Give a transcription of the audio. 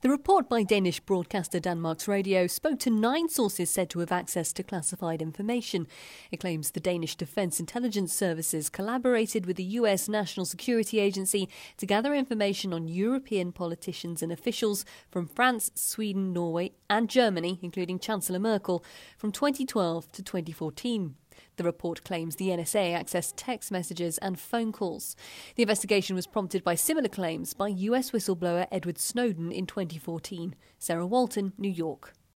The report by Danish broadcaster Danmarks Radio spoke to 9 sources said to have access to classified information. It claims the Danish Defence Intelligence Services collaborated with the US National Security Agency to gather information on European politicians and officials from France, Sweden, Norway and Germany, including Chancellor Merkel, from 2012 to 2014. The report claims the NSA accessed text messages and phone calls. The investigation was prompted by similar claims by US whistleblower Edward Snowden in 2014. Sarah Walton, New York.